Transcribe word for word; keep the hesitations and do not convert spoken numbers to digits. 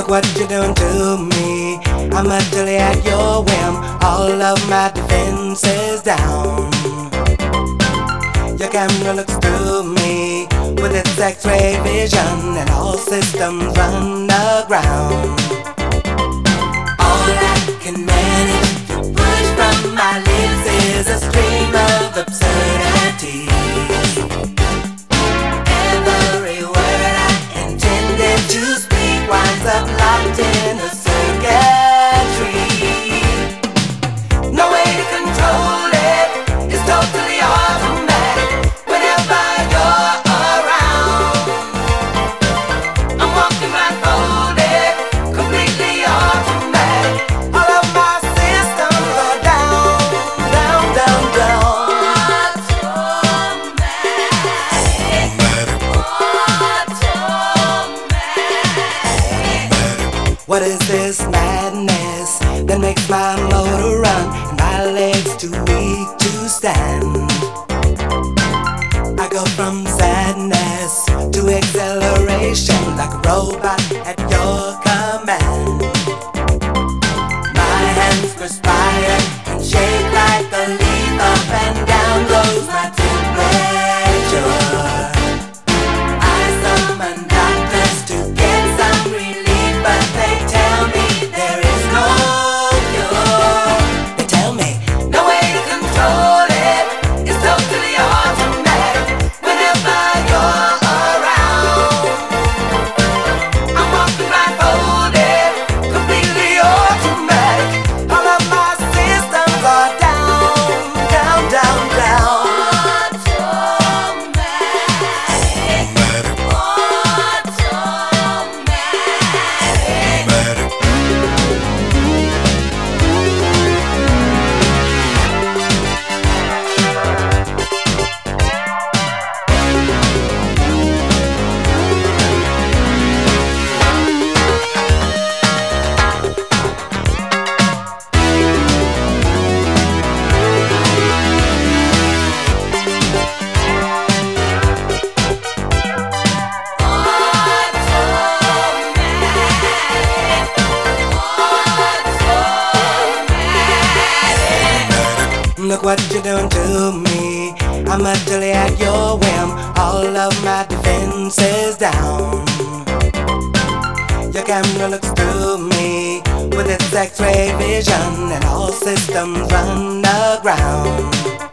Look what you're doing to me. I'm utterly at your whim. All of my defenses down. Your camera looks through me with its X-ray vision, and all systems run aground. All I can manage to push from my lips is a stream of absurdities. Every word I intended to speak winds up locked in a circuitry. No way to control it, it's totally automatic. Whenever you're around, I'm walking blindfolded, completely automatic. All of my systems are down, down, down, down. What is this madness that makes my motor run and my legs too weak to stand? I go from sadness to acceleration like a robot at your command. My hands perspire and shake like a leaf. Up and down goes my temperature. I summon doctors to get some relief, but they tell me there is no cure. They tell me no way to control it, it's totally automatic. Whenever you're around, I'm walking blindfolded, completely automatic. All of my systems are down, down, down, down. Look what you're doing to me. I'm utterly at your whim. All of my defenses down. Your camera looks through me with its X-ray vision, and all systems run aground.